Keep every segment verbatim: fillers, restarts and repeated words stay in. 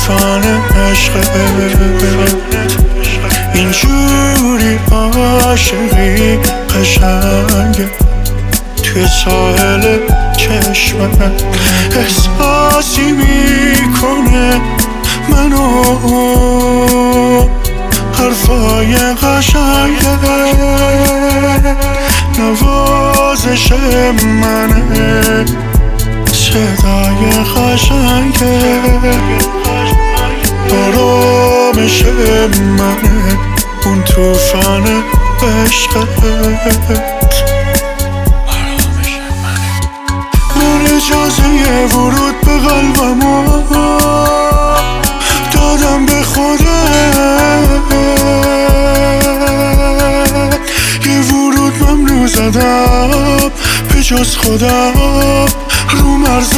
توفان عشقت اینجوری عاشقی قشنگه توی ساحل چشمت احساسی میکنه منو حرفای قشنگه نوازش منه صدای قشنگه آرامش منه اون توفان عشقت من اجازه ورود به قلبمو دادم به خودت یه ورود ممنوع زدم به جز خودم رو مرز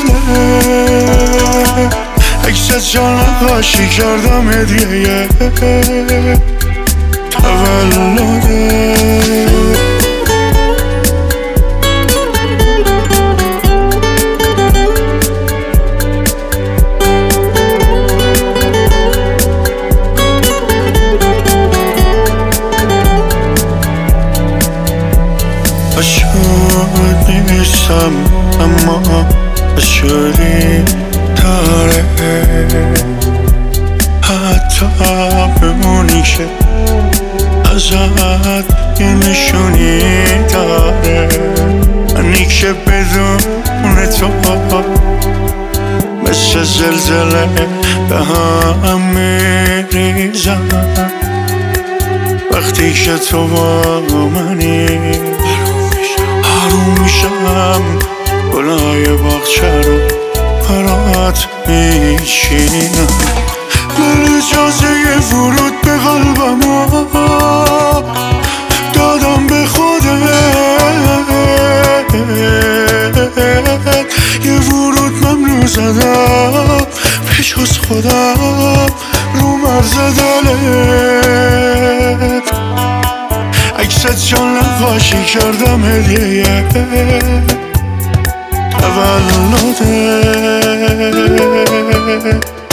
دلت عکست جان نقاشی کردم هدیه تولدت عاشق نیستم اما عاشقی داره حتی بمونی که ازت یه نشونی داره منی که بدون تو مثل زلزله به هم میریزم وقتی که تو با منی آروم میشم گلای باغچه رو برات میچینم من اجازه ورود به قلبمو دادم به خودت یه ورود ممنوع زدم به جز خودم رو مرز دلت عکست جان نقاشی کردم هدیه تولدت